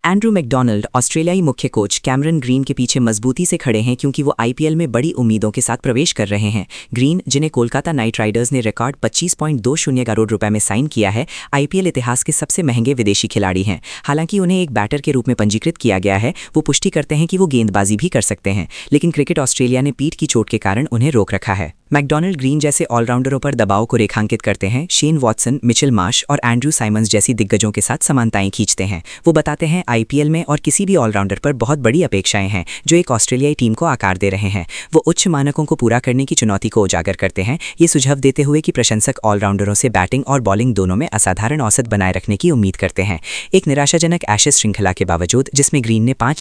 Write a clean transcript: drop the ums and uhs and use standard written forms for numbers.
Andrew McDonald ऑस्ट्रेलियाई मुख्य coach Cameron green के पीछे मजबूती से खड़े हैं क्योंकि वो आईपीएल में बड़ी उम्मीदों के साथ प्रवेश कर रहे हैं। ग्रीन, जिन्हें कोलकाता नाइट राइडर्स ने रिकॉर्ड 25.20 करोड़ रुपए में साइन किया है, आईपीएल इतिहास के सबसे महंगे विदेशी खिलाड़ी हैं। हालांकि उन्हें एक बैटर के रूप में पंजीकृत किया गया है, वो पुष्टि करते हैं कि वो गेंदबाजी भी कर सकते हैं, लेकिन क्रिकेट ऑस्ट्रेलिया ने पीठ की चोट के कारण उन्हें रोक रखा है। मैकडोनाल्ड ग्रीन जैसे ऑलराउंडरों पर दबाव को रेखांकित करते हैं, शेन वॉटसन, मिचेल मार्श और एंड्रू साइमंस जैसी दिग्गजों के साथ समानताएं खींचते हैं। वो बताते हैं आईपीएल में और किसी भी ऑलराउंडर पर बहुत बड़ी अपेक्षाएं हैं जो एक ऑस्ट्रेलियाई टीम को आकार दे रहे हैं। वो उच्च मानकों को पूरा करने की चुनौती को उजागर करते हैं, ये सुझाव देते हुए कि प्रशंसक ऑलराउंडरों से बैटिंग और बॉलिंग दोनों में असाधारण औसत बनाए रखने की उम्मीद करते हैं। एक निराशाजनक एशेज श्रृंखला के बावजूद, जिसमें ग्रीन ने 5